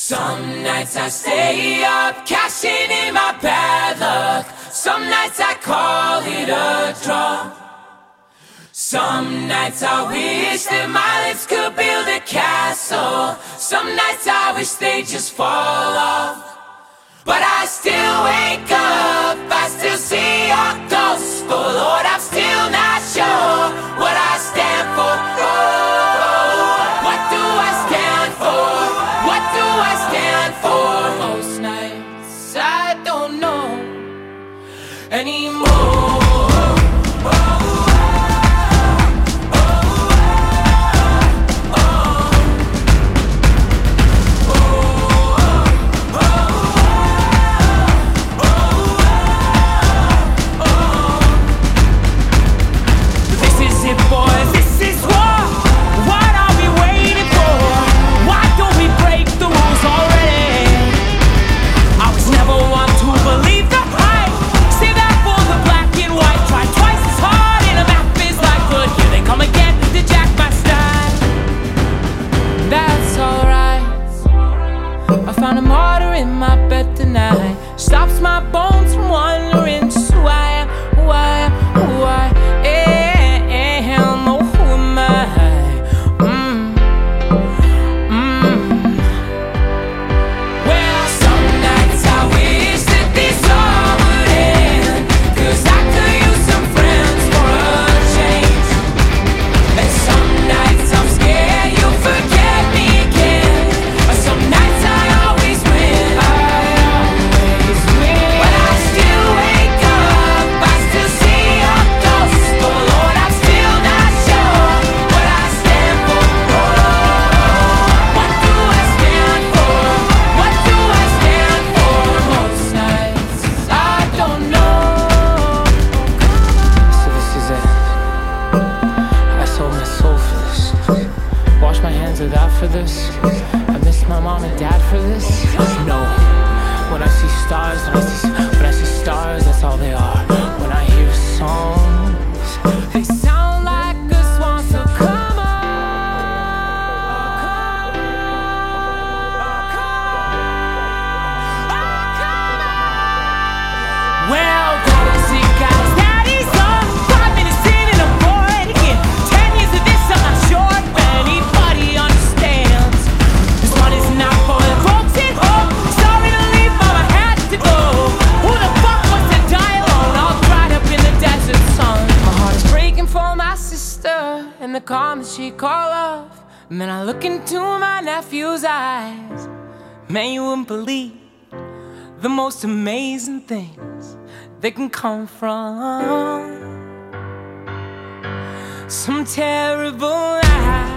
Some nights I stay up, cashing in my bad luck. Some nights I call it a draw. Some nights I wish that my lips could build a castle. Some nights I wish they'd just fall off. But I still wake up, I still see your ghost. Oh Lord, I'm still not sure what I stand for. Oh, what do I stand for? What do I stand for? Most nights I don't know anymore. Found a martyr in my bed tonight. Stops my bones from wandering. Just who I am, who I am, who I am. Oh, who am I? Well, some nights I wish that this all would end, 'cause I could use some friends for a change. And some nights I'm scared you'll forget me again. Or some nights I for this. I miss my mom and dad for this. No, when I see stars, when I see stars, that's all they are. When I hear songs, they sound like a swan. So come on, well, crazy guys, daddy's on 5 minutes in and I'm bored again. 10 years of this, I'm not sure if anybody understands. This one is not for the folks at home. Sorry to leave, mama had to go. Who the fuck wants to die alone, all dried up in the desert sun? My heart is breaking for my sister and the calm that she call off. And then I look into my nephew's eyes. Man, you wouldn't believe the most amazing things that can come from some terrible lies.